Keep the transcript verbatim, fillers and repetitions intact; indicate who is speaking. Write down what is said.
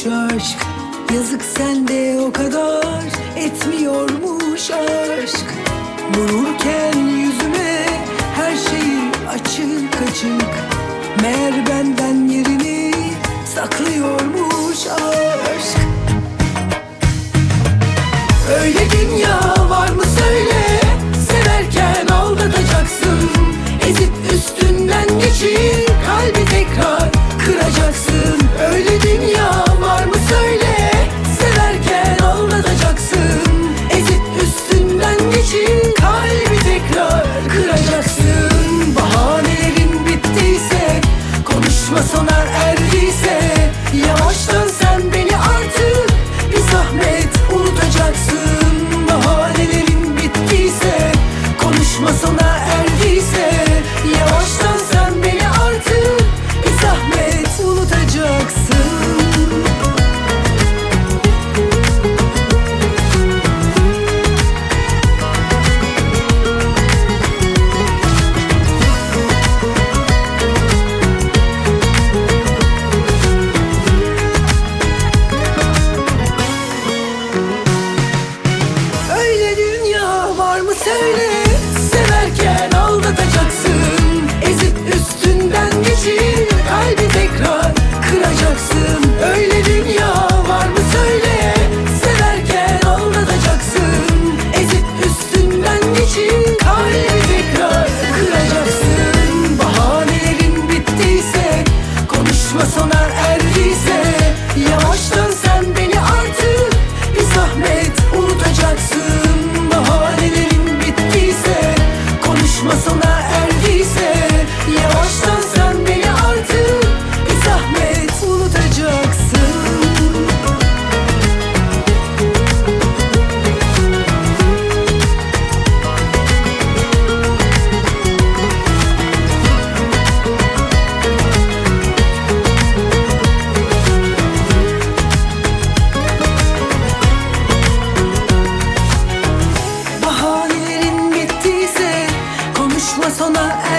Speaker 1: aşk. Yazık sende o kadar etmiyormuş aşk. Vururken yüzüme her şeyi açık açık, meğer benden yerini saklıyormuş aşk. Öyle dünya var mı söyle, severken aldatacaksın, ezip üstünden geçip kalbi tekrar kıracaksın. Öyle dünya var mı söyle, severken aldatacaksın, ezip üstünden geçip kalbi tekrar kıracaksın. Bahanelerin bittiyse, konuşma sona erdiyse, yavaştan sen beni artık bir zahmet unutacaksın. Bahanelerin bittiyse, konuşma sona erdiyse, yavaştan sen beni artık bir zahmet unutacaksın. Öyle dünya var mı söyle, severken aldatacaksın, ezip üstünden geçip kalbi tekrar kıracaksın. Öyle dünya var mı söyle, severken aldatacaksın, ezip üstünden geçip kalbi tekrar kıracaksın. Bahanelerin bittiyse, konuşma sona erdiyse, yavaştan sen beni artık bir zahmet unutacaksın. Bahanelerin bittiyse, konuşma sona erdiyse, yavaştan sen beni artık bir zahmet unutacaksın. Bahanelerin bittiyse, konuşma sona